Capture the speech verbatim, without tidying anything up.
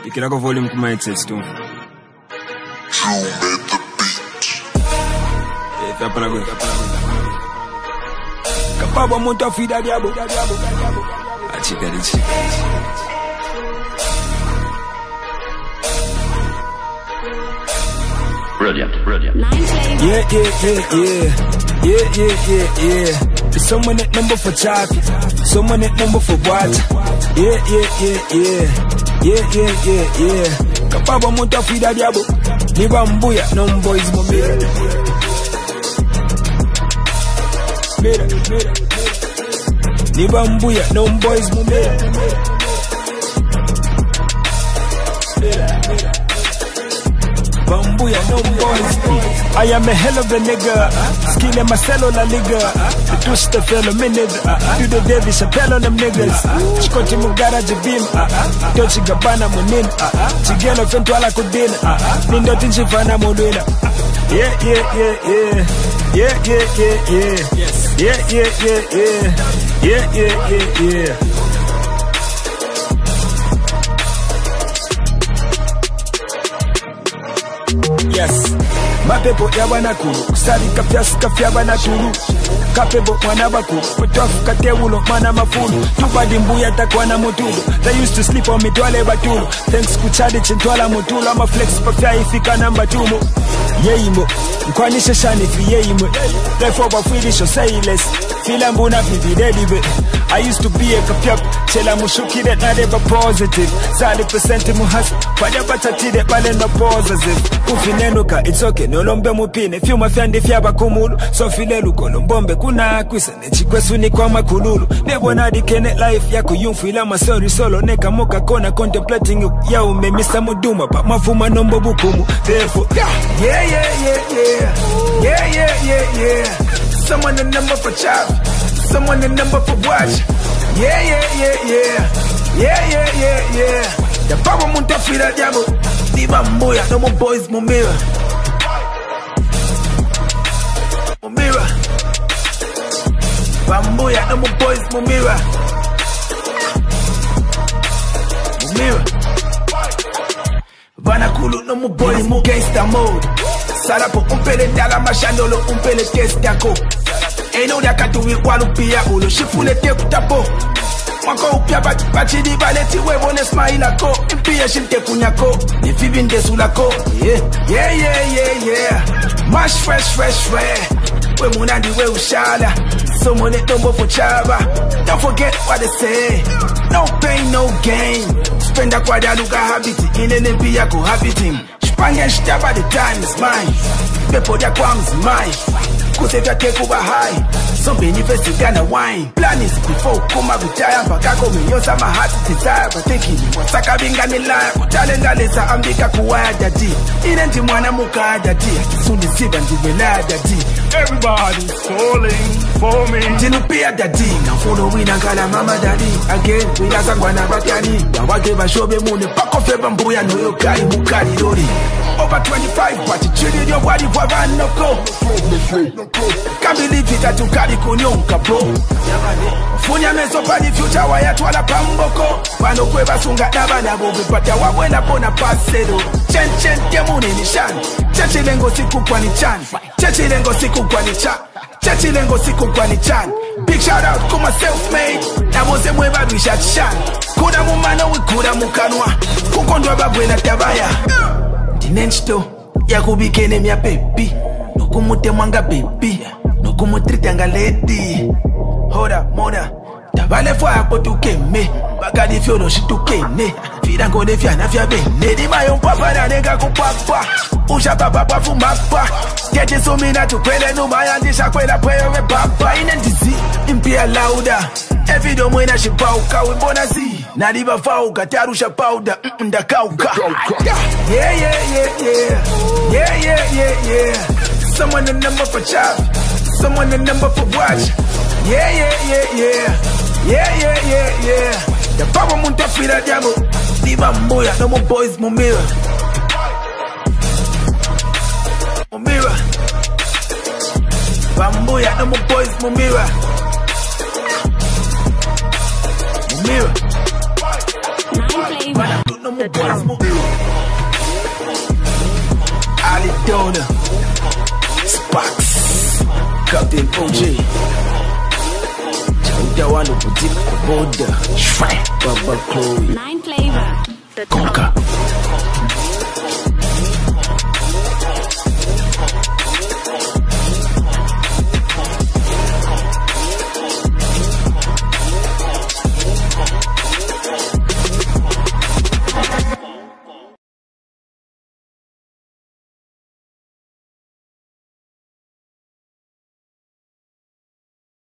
Ikira ko volume kuma headsets tu. Eh, tá para agora, tá para agora. Capaba muito a filha diabo. A chica de chica. Brilliant, brilliant. Yeah, yeah, yeah, yeah. Yeah, yeah, yeah, yeah. There's someone at number for choppy. Someone at number for water. Yeah, yeah, yeah, yeah. Yeah, yeah, yeah, yeah. Kapaba monta fida diabo. Ni bambuya, no boys mo mira. Mira, mira. Ni bambuya, no boys mo mira. Mira, mira. Bambuya, no boys. I am a hell of a nigga. Skill in my cellular nigga. The twist the fellow minute. Do the David Chappelle on them niggas. Chikoti mugaraji beam. Tochi gabana munin. Chigelo fentwala kudin. Nindo tinchifana mudwina. Yeah, yeah, yeah, yeah. Yeah, yeah, yeah, yeah. Yeah, yeah, yeah, yeah. Yeah, yeah, yeah, yeah. Yes, mapepo ya banakulu kusali kafyasi kafya banakulu kapebo mwana bakulu mutafu katewulo mana mafulu tubadi mbuya takwa na mutulu. They used to sleep on me twale batulu. Thanks kuchadi chintwala mutulu. Ama flex pafya ifika namba tumu. Yeimo mkwanishe shani fi yeimo. Life over Swedish or say less. Fila mbuna fi dedibe. I used to be a kapyap. Chela mushuki that not ever positive. Sali percent muhas. Panya batati de pale no positive. Kufinenuka it's okay. No lombe mupine. Fiu mafyandi fyaba kumulu. So filelu kolombombe kuna akwisa. Nechikwesu ni kwa makululu. Nebo na dikene life yako yunfu ilama sorry solo. Neka moka kona contemplating you. Ya ume misa muduma pa mafuma nombo bukumu. Therefore yeah, yeah, yeah, yeah. Yeah, yeah, yeah, yeah. Someone the number for chop. Someone the number for watch. Yeah, yeah, yeah, yeah. Yeah, yeah, yeah, yeah. The power munta fira diabo. Diba mbuya, no more boys, mumira. Mumira. Bambuya, no more boys, mumira. Mumira. Vanakulu, no more boys, mu gangsta mode. Sarapo, umpele dala mashandolo, umpele testako. Eno ya katu wikwalupiya ulo shifule teku tapo. Mwako upya bachidi baleti webone smaila ko. Impia shinte kunyako, nifibinde sulako. Yeah, yeah, yeah, yeah, yeah. Mash fresh, fresh, fresh. We munandi we ushala. Someone it number for chaba. Don't forget what they say. No pain, no gain. Spend a quadra luka habiti. Inene pia ko habiting. Spangen shtaba the time is mine. Pepo dia kwam's mine. Kuse vya teku bahai. Some benefits you gonna wine. Plan is before kuma kutaya mpaka kuminyosa mahati desire. But thinking you want saka binga nilaya. Kutalenga lesa ambika kuwaya dadi. Inenti mwana muka dadi. Kisuni siba ndiwela dadi. Everybody's falling for me. Tinupia dadi. Na following angala mama dadi. Again, wila zangwana batani. Wawake bashobe mune. Pako feba mbuya no yokai mukari lori. Over twenty-five, but you treated your body for van no go. Can't believe it that you carry kunyonka bro. Funya meso pa the future wa ya twala pamboko. Wano kweba sunga daba na bobe pata wabwena pona pasero. Chen chen temuni ni shan. Chechi lengo siku kwa ni chan. Chechi lengo siku kwa ni chan. Chechi lengo siku kwa ni chan. Big shout out kuma self-made. Na mose mweba bisha chan. Kuda mumano we kuda mukanwa. Kukondwa babwena tabaya. Dinensto ya kubikene mya baby. Nokumute mwanga baby. Nokumutreat anga lady. Hoda moda tabale fwa hapo tukeme. Bagadi fyono shitukene. Fida ngode fyana fya bene. Di mayo mpapa na nega kupapa. Usha papa pa fumapa. Kete sumina tukwele numaya. Ndisha kwela pwewe papa. Inendizi impia lauda. Evido mwena shipauka wibona zi. Nadiba fauka tarusha powder. Nda kauka. Yeah, yeah, yeah, yeah. Yeah, yeah, yeah, yeah. Someone the number for chop. Someone the number for watch. Yeah, yeah, yeah, yeah. Yeah, yeah, yeah, yeah. The power munta fira diabo. Diba mbuya, no more boys, mumira. Mumira. Bambuya, no more boys, mumira. Mumira. Alidona, Sparks, Captain O J, Chauda Wano Boutique, Boda, Shrek, Baba Chloe, Nine Flavor, the Conquer.